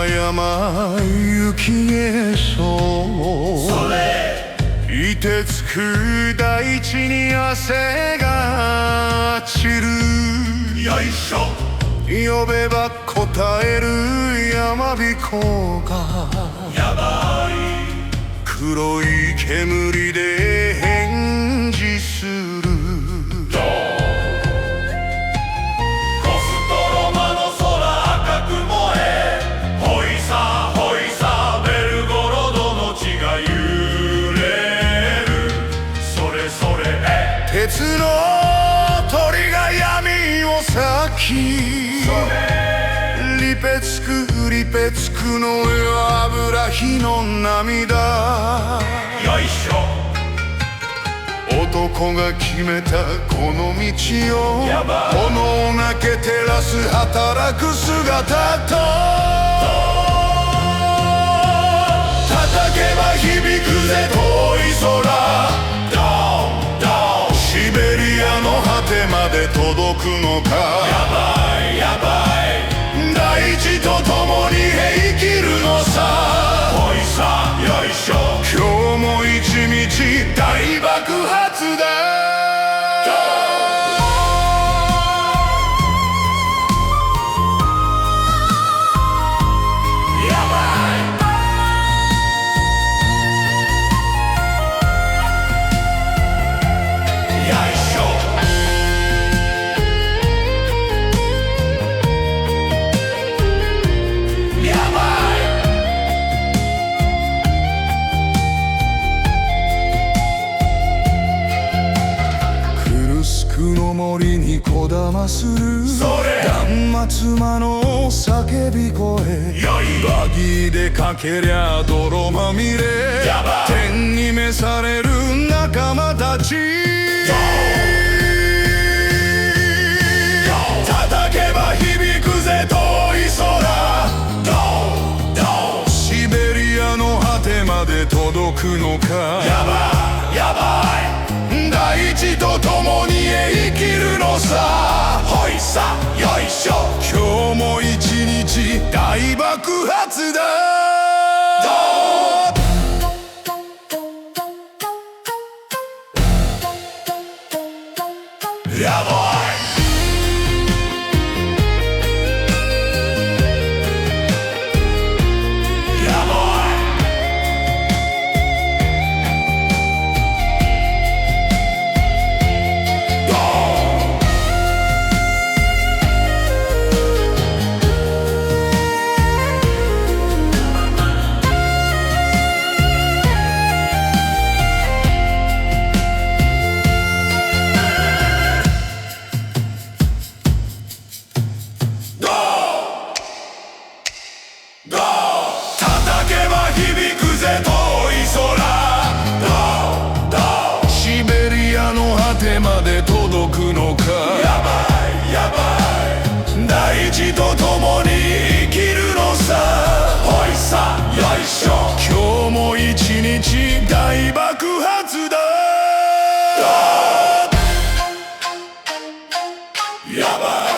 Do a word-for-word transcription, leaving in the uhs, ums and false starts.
山行きへそうそれ凍てつく大地に汗が散るよいしょ呼べば答える山彦がやばい黒い煙で返事する鉄の鳥が闇を裂きリペツクリペツクの油火の涙よいしょ男が決めたこの道をやばい炎をなけ照らす働く姿と叩けば響くぜ遠い空まで届くのかやばいやばい大地と共に生きるのさおいさよいしょ今日も一日大爆発だの森にこだまする断末魔の叫び声バギーでかけりゃ泥まみれ天に召される仲間たち叩けば響くぜ遠い空シベリアの果てまで届くのかやばいやばい大地と共に生きるのさほいさよいしょ今日も一日大爆発だやばいまで届くのかやばいやばい大地と共に生きるのさほいさよいしょ今日も一日大爆発だやばい